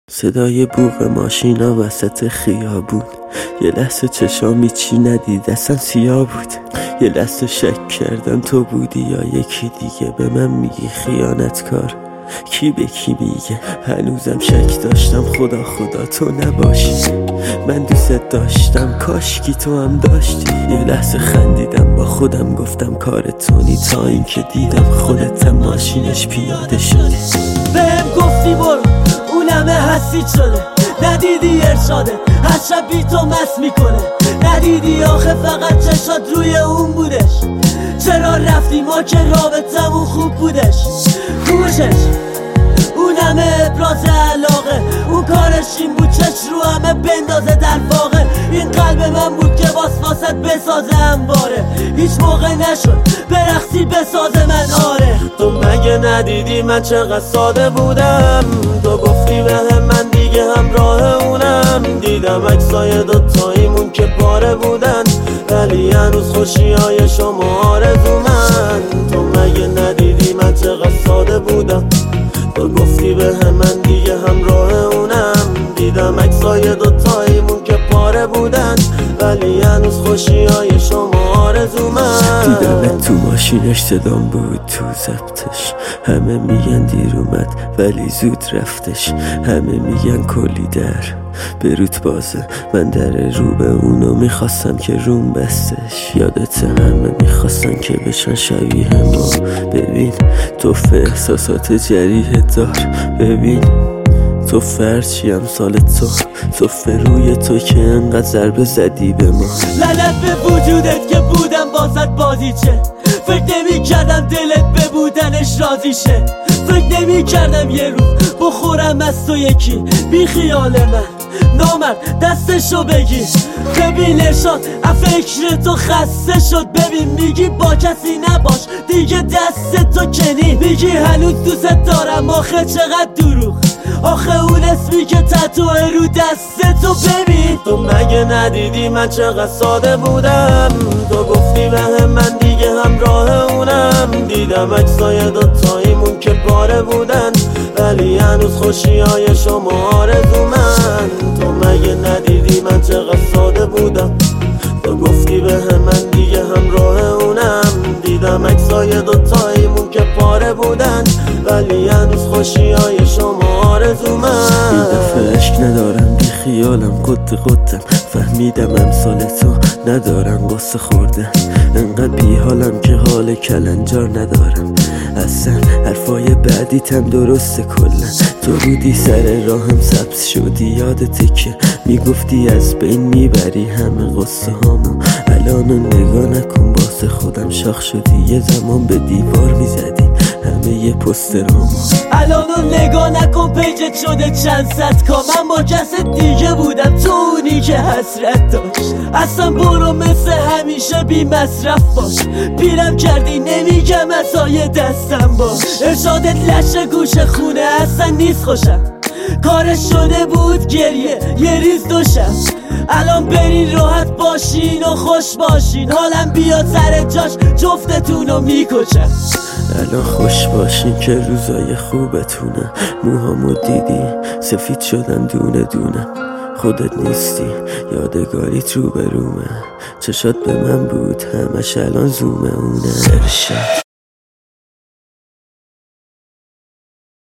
صدای بوق ماشینا وسط خیابون، یه لحظه چشامی چی ندید اصلا سیاه بود. یه لحظه شک کردم تو بودی یا یکی دیگه. به من میگی خیانتکار، کی به کی میگه؟ هنوزم شک داشتم خدا تو نباشی. من دوست داشتم کاشکی تو هم داشتی. یه لحظه خندیدم با خودم گفتم کار تونی، تا اینکه دیدم خودتم ماشینش پیاده شدی. بهم گفتی برو اونمه حسید شده، ندیدی ارشاده هر شب بی تو مست میکنه. ندیدی آخه فقط چشات روی اون بودش. چرا رفتی ما که رابطمون خوب بودش؟ خوشش اونمه ابراز علاقه، اون کارش این بود چش رو همه بندازه در واقع. این قلب من بود که واسط بسازه انباره. هیچ موقع نشد برقصی بسازه من آره. تو مگه ندیدی من چقدر ساده بودم؟ تو گفتی به من دیگه همراه اونم. دیدم عکسای دوتاییمون که پاره بودن، ولی هنوز خوشی های شما آرزومن. تو مگه ندیدی من چقدر ساده بودم؟ تو گفتی به من دیگه همراه اونم. دیدم عکسای دوتاییمون که پاره بودن، ولی هنوز خوشی های شما آرزومن. دیدم تو ماشینش صدام بود تو ضبطش. همه میگن دیر اومد ولی زود رفتش. همه میگن کلی در به روت بازه، من در رو به اونو میخواستم که روم بستش. یادت همه میخواستن که بشن شبیه ما. ببین تو احساسات جریح دار، ببین تو فرچی امثال تو روی تو که انقدر ضربه زدی به ما. لعنت به وجودت که بودم واسط بازی چه. فکر نمی کردم دلت به بودنش راضی شه. فکر نمی کردم یه روز بخورم از تو یکی. بی خیال من نامرد دستشو بگیر. ببین ارشاد فکر تو خسته شد. ببین میگی با کسی نباش دیگه دست تو کنی. میگی هنوز دوست دارم آخه چقدر دروغ. آخه اون اسمی که تتوه رو دست تو. ببین تو مگه ندیدی من چقدر ساده بودم؟ تو گفتی به من دیگه همراه اونم. دیدم عکسای دوتاییمون که پاره بودن، ولی هنوز خوشی های شما آرزومن. تو مگه ندیدی من چقدر ساده بودم؟ تو گفتی به من دیگه همراه اونم. دیدم عکسای دوتاییمون که پاره بودن، ولی هنوز خوشی های شما آرزومن. این دفعه عشق ندارم بی خیالم قدم. فهمیدم امثال تو ندارم قصه خوردن. انقدر بی حالم که حال کلنجار ندارم. اصلا حرفای بعدیتم درسته کلا. تو بودی سر راهم سبز شدی. یادته که میگفتی از بین میبری همه قصه هامو. الانو نگاه نکن باسه خودم شاخ شدی. یه زمان به دیوار میزدی همه یه پسترامو. الانو نگاه نکن پیجت شده چند صد کا. من با کس دیگه بودم تو اونی که حسرت داشت. اصلا برو مثل همیشه بی مصرف باش. پیرم کردی نمیگم اصای دستم باش. ارشادت لشه گوش خونه اصلا نیست خوشم. کارش شده بود گریه یه ریز دوشم. الان برین راحت باشین و خوش باشین. حالم بیاد سر جاش جفتتونو میکشم. الان خوش باشین که روزای خوبتونه. موهامو دیدی سفید شدن دونه دونه. خودت نیستی یادگاریت رو به رومه. چشات به من بود همش الان زومه اونه. ارشاد